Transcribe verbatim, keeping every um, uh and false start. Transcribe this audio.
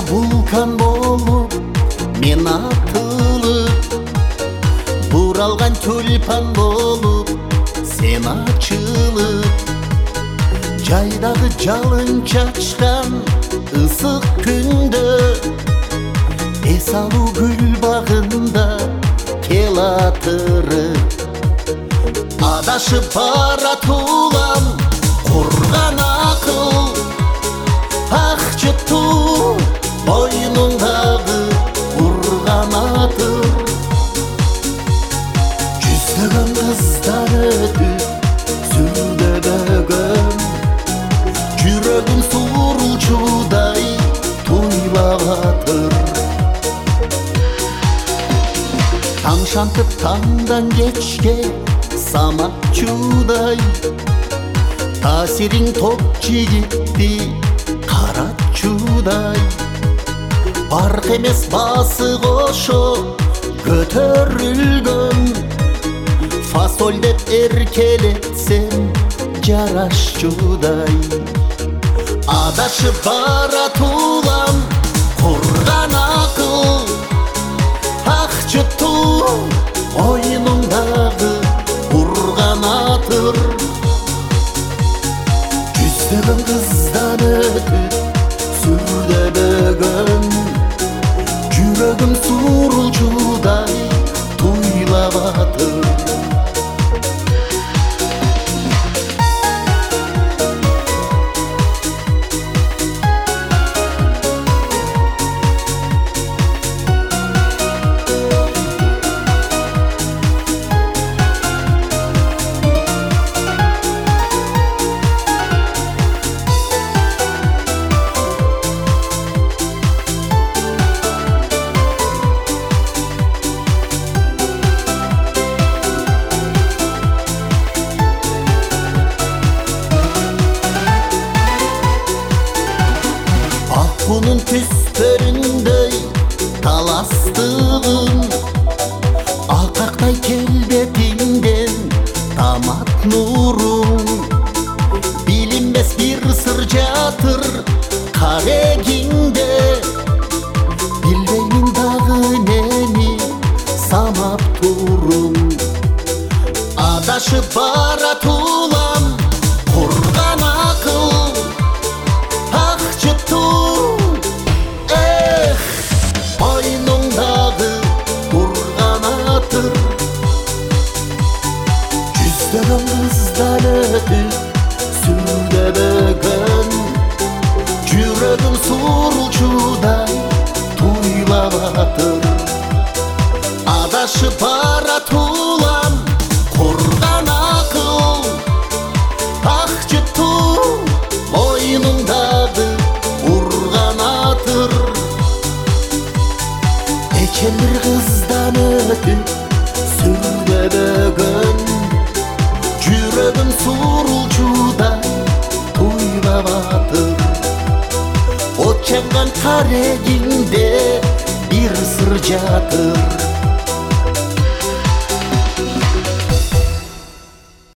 вулкан болуп мен атылып, буралган тюльпан болуп сен ачылып, жайдагы жалын чачкан ысык күндө эс алуу гүл багында келатырып, адашып баратулам курган акыл, акчытуу бойнуңдагы урган атыр. Жүздөгөн кыздар өтүп сүрдөбөгөн, жүрөгүм суурулчудай туйлап атыр. Тамшантып таңдан кечке саматчудай, таасириң топ жигитти каратчудай, барк эмес басы кошо көтөрүлгөн, фасоль деп эркелетсем жарашчудай. Адашып баратулам курган акыл, акчытуу ойнуңдагы урган атыр. Жүздөгөн кыздан өтүп сүрдөбөгөн, жүрөгүм суурулчудай туйлап атыр. Bunun küspörünдөй таластығын, алқақтай келбетиңден тамат нурун, билинбес бир сыр жатыр карегиңде, билбеймин дагы нени самап турум. Адашып баратулам курган акыл, акчытуу жүздөгөн кыздан өтүп сүрдөбөгөн, жүрөгүм суурулчудай туйлап атыр. Адашып баратулам курган акыл, акчытуу ойнуңдагы урган атыр. Эчен бир кыздан өтүп сүрдөбөгөн, жүрөгүм суурулчудай туйлап атыр. От жанган карегиңде бир сыр жатыр.